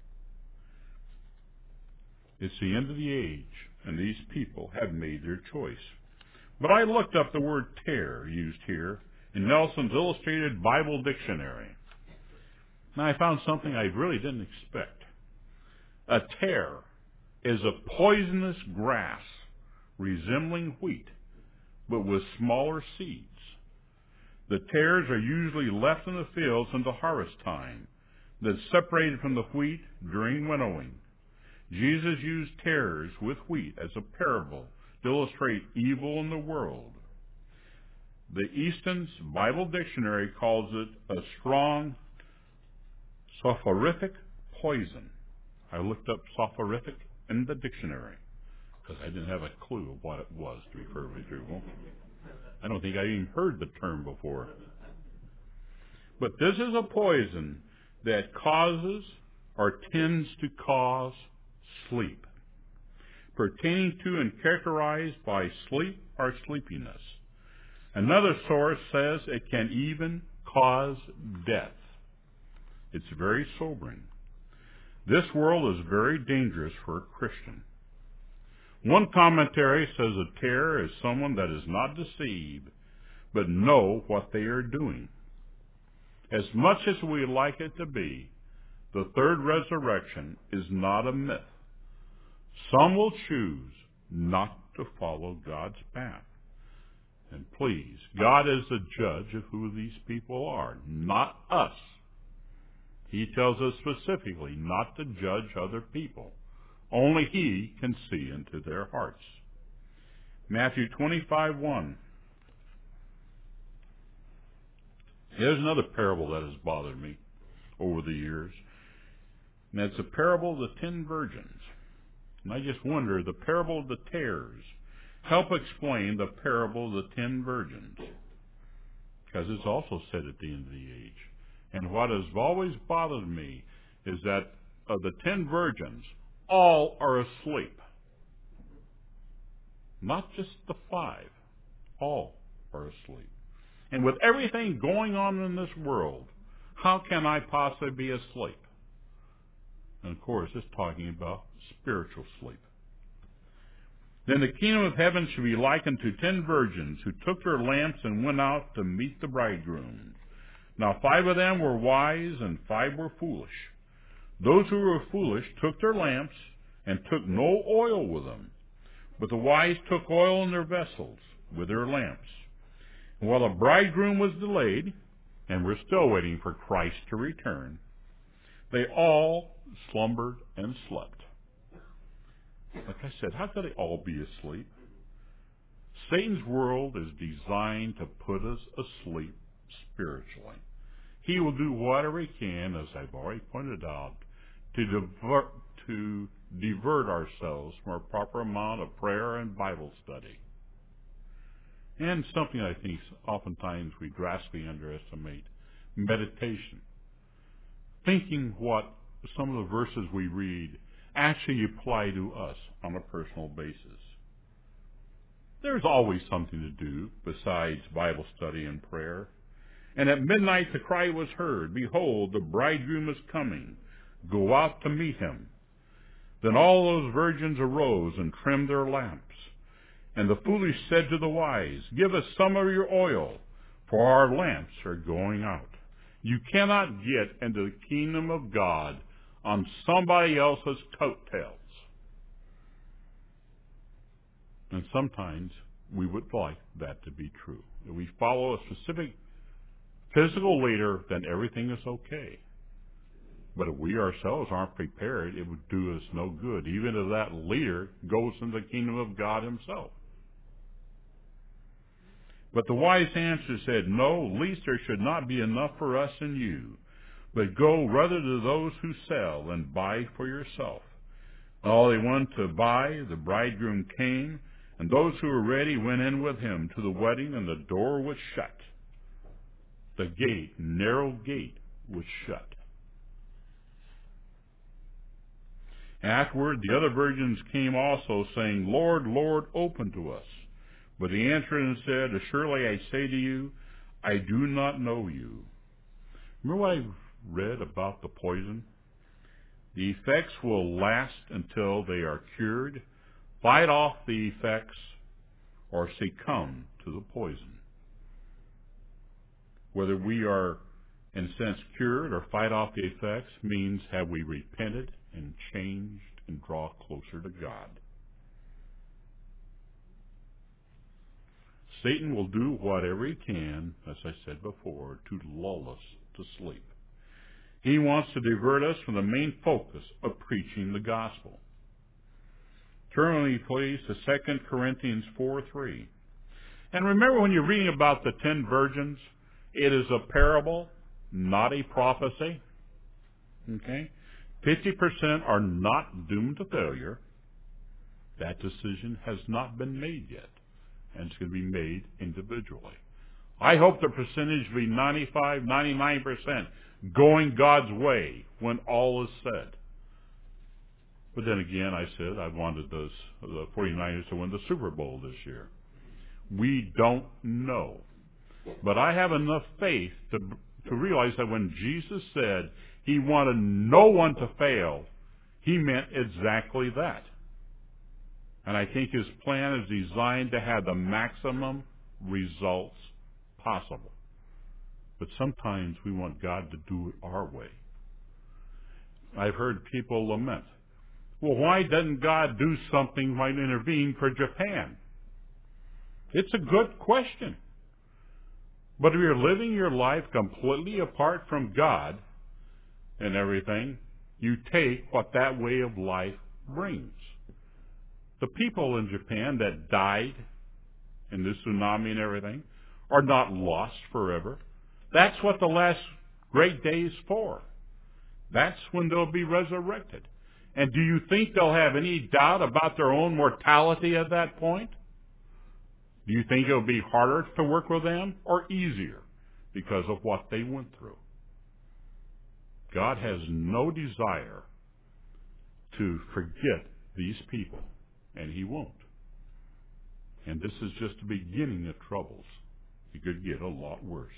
It's the end of the age, and these people have made their choice. But I looked up the word tare used here in Nelson's Illustrated Bible Dictionary. Now I found something I really didn't expect. A tare is a poisonous grass resembling wheat, but with smaller seeds. The tares are usually left in the fields until harvest time, then separated from the wheat during winnowing. Jesus used tares with wheat as a parable to illustrate evil in the world. The Easton's Bible Dictionary calls it a strong soporific poison. I looked up soporific in the dictionary because I didn't have a clue of what it was to refer to. I don't think I even heard the term before. But this is a poison that causes or tends to cause sleep, pertaining to and characterized by sleep or sleepiness. Another source says it can even cause death. It's very sobering. This world is very dangerous for a Christian. One commentary says a tare is someone that is not deceived, but know what they are doing. As much as we like it to be, the third resurrection is not a myth. Some will choose not to follow God's path. And please, God is the judge of who these people are, not us. He tells us specifically not to judge other people. Only He can see into their hearts. Matthew twenty-five one. Here's another parable that has bothered me over the years. And it's a parable of the ten virgins. And I just wonder, the parable of the tares help explain the parable of the ten virgins. Because it's also said at the end of the age. And what has always bothered me is that of the ten virgins, all are asleep. Not just the five. All are asleep. And with everything going on in this world, how can I possibly be asleep? And of course, it's talking about spiritual sleep. Then the kingdom of heaven shall be likened to ten virgins who took their lamps and went out to meet the bridegroom. Now five of them were wise and five were foolish. Those who were foolish took their lamps and took no oil with them. But the wise took oil in their vessels with their lamps. And while the bridegroom was delayed, and we're still waiting for Christ to return, they all slumbered and slept. Like I said, how could they all be asleep? Satan's world is designed to put us asleep spiritually. He will do whatever he can, as I've already pointed out, to divert, to divert ourselves from our proper amount of prayer and Bible study. And something I think oftentimes we drastically underestimate, meditation. thinking what some of the verses we read actually apply to us on a personal basis. There's always something to do besides Bible study and prayer. And at midnight the cry was heard, Behold, the bridegroom is coming. Go out to meet him. Then all those virgins arose and trimmed their lamps. And the foolish said to the wise, Give us some of your oil, for our lamps are going out. You cannot get into the kingdom of God on somebody else's coattails. And sometimes we would like that to be true. If we follow a specific physical leader, then everything is okay. But if we ourselves aren't prepared, it would do us no good, even if that leader goes into the kingdom of God himself. But the wise answer said, No, least there should not be enough for us and you, but go rather to those who sell and buy for yourself. And all they wanted to buy, the bridegroom came, and those who were ready went in with him to the wedding, and the door was shut. The gate, narrow gate, was shut. Afterward, the other virgins came also, saying, Lord, Lord, open to us. But he answered and said, Surely I say to you, I do not know you. Remember what I read about the poison? The effects will last until they are cured. Fight off the effects or succumb to the poison. Whether we are, in a sense, cured or fight off the effects means have we repented and changed and draw closer to God. Satan will do whatever he can, as I said before, to lull us to sleep. He wants to divert us from the main focus of preaching the gospel. Turn with me, please, to Second Corinthians four three. And remember, when you're reading about the ten virgins, it is a parable, not a prophecy. Okay? fifty percent are not doomed to failure. That decision has not been made yet, and it's going to be made individually. I hope the percentage will be ninety-five, ninety-nine percent going God's way when all is said. But then again, I said I wanted those, the 49ers to win the Super Bowl this year. We don't know. But I have enough faith to, to realize that when Jesus said he wanted no one to fail, he meant exactly that. And I think his plan is designed to have the maximum results possible. But sometimes we want God to do it our way. I've heard people lament, well, why doesn't God do something, might intervene for Japan? It's a good question. But if you're living your life completely apart from God and everything, you take what that way of life brings. The people in Japan that died in the tsunami and everything are not lost forever. That's what the last great day is for. That's when they'll be resurrected. And do you think they'll have any doubt about their own mortality at that point? Do you think it'll be harder to work with them or easier because of what they went through? God has no desire to forget these people, and he won't. And this is just the beginning of troubles. It could get a lot worse.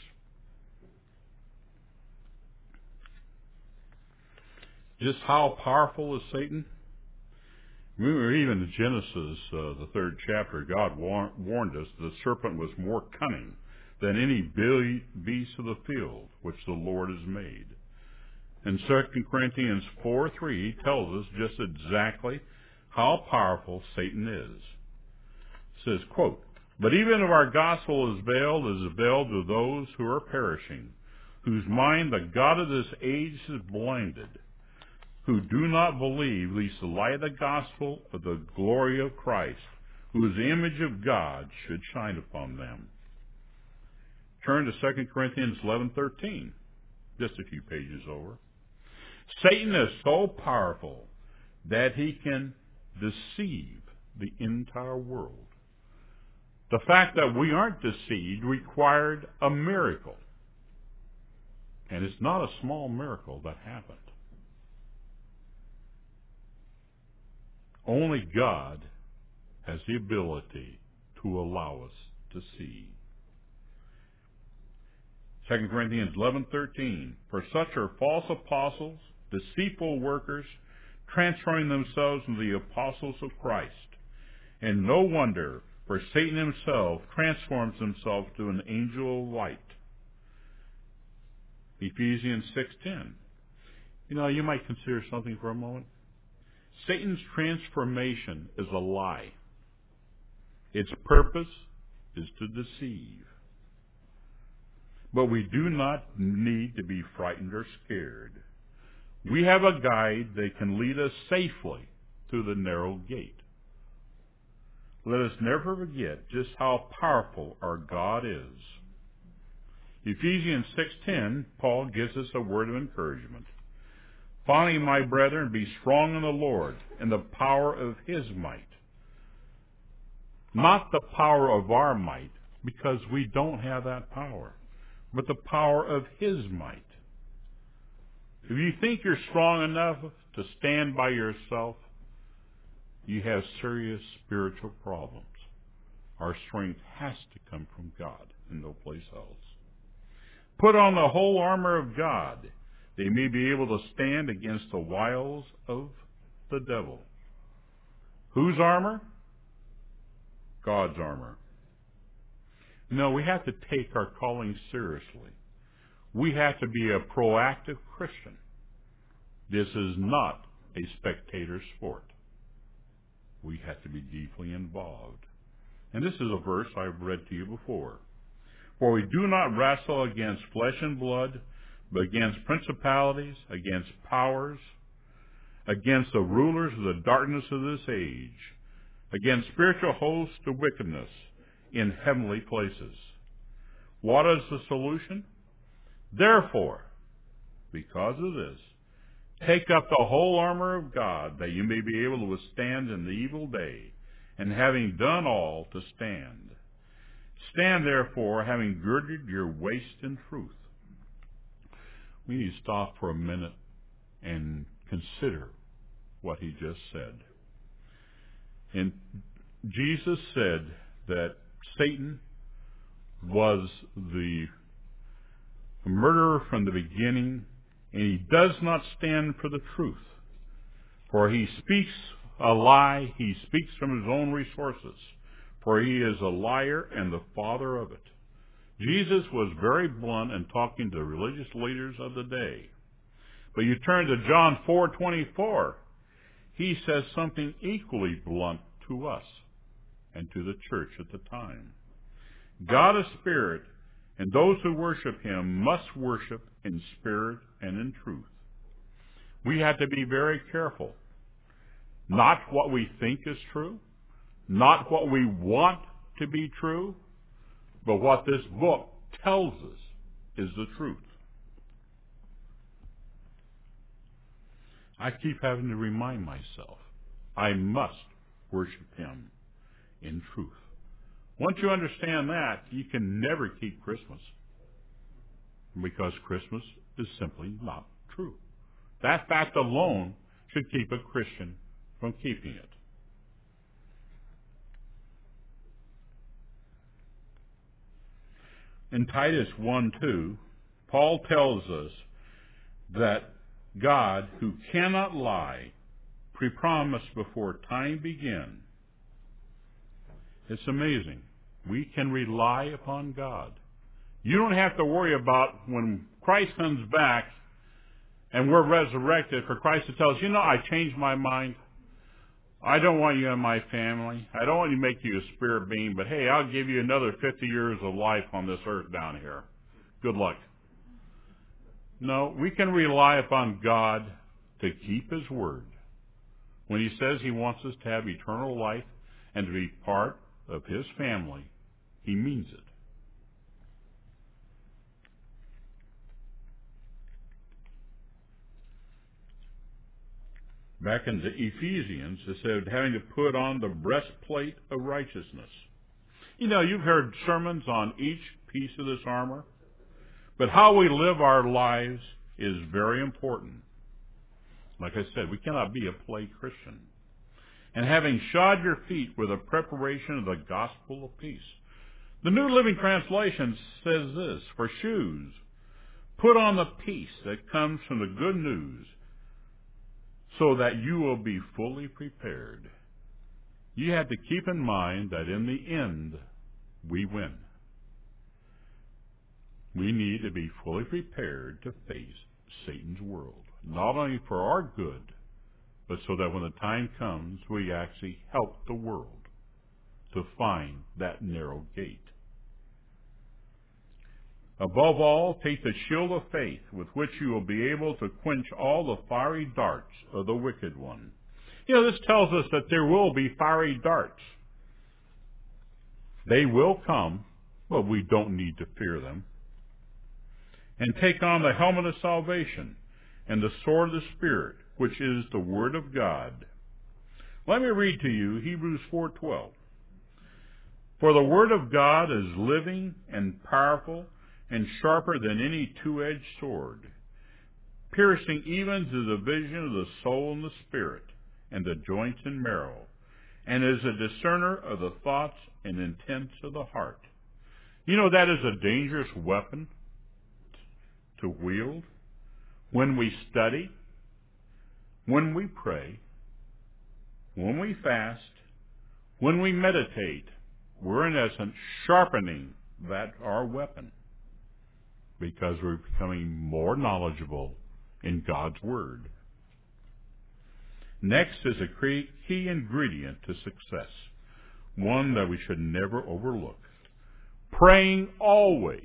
Just how powerful is Satan? Remember, even in Genesis, uh, the third chapter, God war- warned us the serpent was more cunning than any beast of the field which the Lord has made. In Second Corinthians four three, he tells us just exactly how powerful Satan is. It says, quote, But even if our gospel is veiled, it is veiled to those who are perishing, whose mind the God of this age has blinded, who do not believe, lest the light of the gospel of the glory of Christ, who is the image of God, should shine upon them. Turn to Second Corinthians eleven thirteen, just a few pages over. Satan is so powerful that he can deceive the entire world. The fact that we aren't deceived required a miracle. And it's not a small miracle that happened. Only God has the ability to allow us to see. Second Corinthians eleven thirteen. For such are false apostles, deceitful workers, transferring themselves into the apostles of Christ. And no wonder, for Satan himself transforms himself to an angel of light. Ephesians six ten. You know, you might consider something for a moment. Satan's transformation is a lie. Its purpose is to deceive. But we do not need to be frightened or scared. We have a guide that can lead us safely through the narrow gate. Let us never forget just how powerful our God is. Ephesians six ten, Paul gives us a word of encouragement. Finally, my brethren, be strong in the Lord and the power of his might. Not the power of our might, because we don't have that power, but the power of his might. If you think you're strong enough to stand by yourself, you have serious spiritual problems. Our strength has to come from God and no place else. Put on the whole armor of God, that you may be able to stand against the wiles of the devil. Whose armor? God's armor. No, we have to take our calling seriously. We have to be a proactive Christian. This is not a spectator sport. We have to be deeply involved. And this is a verse I've read to you before. For we do not wrestle against flesh and blood, but against principalities, against powers, against the rulers of the darkness of this age, against spiritual hosts of wickedness in heavenly places. What is the solution? Therefore, because of this, take up the whole armor of God, that you may be able to withstand in the evil day, and having done all, to stand. Stand therefore, having girded your waist in truth. We need to stop for a minute and consider what he just said. And Jesus said that Satan was the murderer from the beginning, and he does not stand for the truth. For he speaks a lie, he speaks from his own resources, for he is a liar and the father of it. Jesus was very blunt in talking to the religious leaders of the day. But you turn to John four twenty-four, he says something equally blunt to us and to the church at the time. God is spirit, and those who worship him must worship in spirit and in truth. We have to be very careful. Not what we think is true, not what we want to be true, but what this book tells us is the truth. I keep having to remind myself, I must worship him in truth. Once you understand that, you can never keep Christmas, because Christmas is simply not true. That fact alone should keep a Christian from keeping it. In Titus one two, Paul tells us that God, who cannot lie, pre-promised before time began. It's amazing. We can rely upon God. You don't have to worry about when Christ comes back and we're resurrected for Christ to tell us, you know, I changed my mind. I don't want you in my family. I don't want to make you a spirit being, but hey, I'll give you another fifty years of life on this earth down here. Good luck. No, we can rely upon God to keep his word. When he says he wants us to have eternal life and to be part of his family, he means it. Back in the Ephesians, it said having to put on the breastplate of righteousness. You know, you've heard sermons on each piece of this armor, But how we live our lives is very important. Like I said, we cannot be a play Christian. And having shod your feet with a preparation of the gospel of peace. The New Living Translation says this, for shoes, put on the peace that comes from the good news so that you will be fully prepared. You have to keep in mind that in the end, we win. We need to be fully prepared to face Satan's world, not only for our good, but so that when the time comes, we actually help the world to find that narrow gate. Above all, take the shield of faith with which you will be able to quench all the fiery darts of the wicked one. You know, this tells us that there will be fiery darts. They will come, but we don't need to fear them. And take on the helmet of salvation and the sword of the Spirit, which is the Word of God. Let me read to you Hebrews four twelve. For the Word of God is living and powerful and sharper than any two-edged sword, piercing even to the division of the soul and the spirit, and the joints and marrow, and is a discerner of the thoughts and intents of the heart. You know, that is a dangerous weapon to wield. When we study, when we pray, when we fast, when we meditate, we're in essence sharpening that our weapon, because we're becoming more knowledgeable in God's Word. Next is a key ingredient to success, one that we should never overlook. Praying always,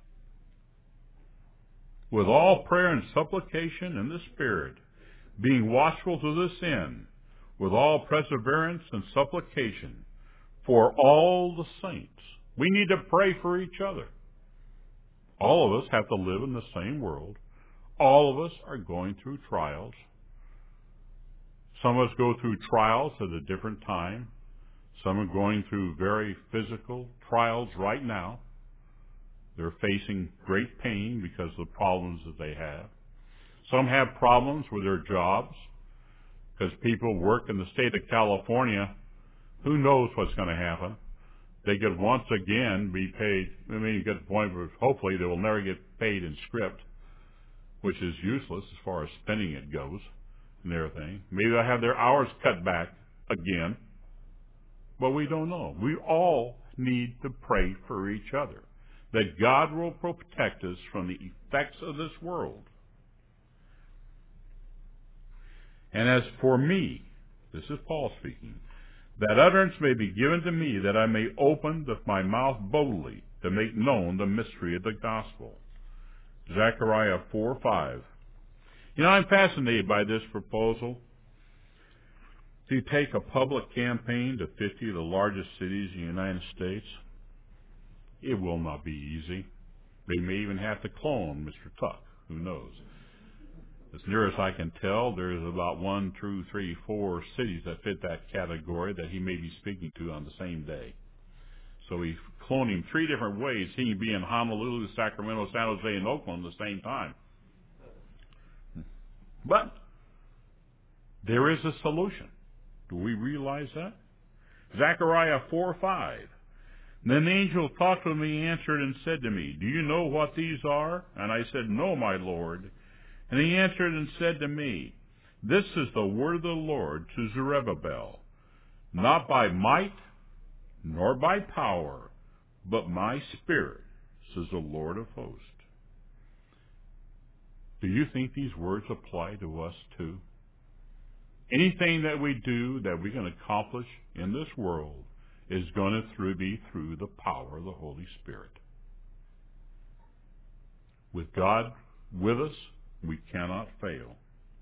with all prayer and supplication in the Spirit, being watchful to this end, with all perseverance and supplication for all the saints. We need to pray for each other. All of us have to live in the same world. All of us are going through trials. Some of us go through trials at a different time. Some are going through very physical trials right now. They're facing great pain because of the problems that they have. Some have problems with their jobs because people work in the state of California. Who knows what's going to happen? They could once again be paid. I mean, you get the point where hopefully they will never get paid in script, which is useless as far as spending it goes and everything. Maybe they'll have their hours cut back again, but we don't know. We all need to pray for each other, that God will protect us from the effects of this world. And as for me, this is Paul speaking, that utterance may be given to me, that I may open my mouth boldly to make known the mystery of the gospel. Zechariah four five. You know, I'm fascinated by this proposal to take a public campaign to fifty of the largest cities in the United States. It will not be easy. They may even have to clone Mister Tuck. Who knows? As near as I can tell, there's about one, two, three, four cities that fit that category that he may be speaking to on the same day. So we clone him three different ways. He can be in Honolulu, Sacramento, San Jose, and Oakland at the same time. But there is a solution. Do we realize that? Zechariah four five. Then the angel talked with me, answered, and said to me, do you know what these are? And I said, no, my Lord. And he answered and said to me, this is the word of the Lord to Zerubbabel, not by might nor by power, but my spirit, says the Lord of hosts. Do you think these words apply to us too? Anything that we do that we can accomplish in this world is going to through, be through the power of the Holy Spirit. With God with us, we cannot fail.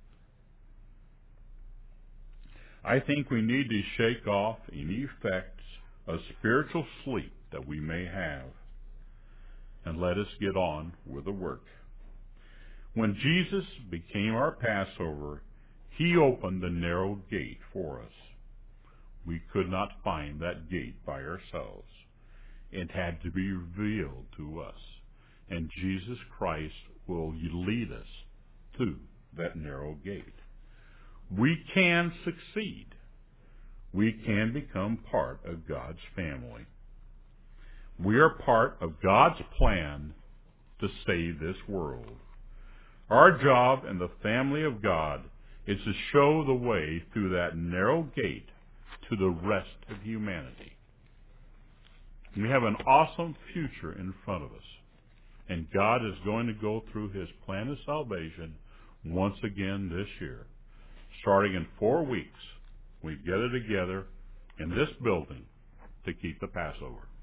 I think we need to shake off any effects of spiritual sleep that we may have, and let us get on with the work. When Jesus became our Passover, he opened the narrow gate for us. We could not find that gate by ourselves. It had to be revealed to us. and Jesus Christ will lead us to that narrow gate. We can succeed. We can become part of God's family. We are part of God's plan to save this world. Our job in the family of God is to show the way through that narrow gate to the rest of humanity. We have an awesome future in front of us. And God is going to go through his plan of salvation once again this year. Starting in four weeks, we gather together in this building to keep the Passover.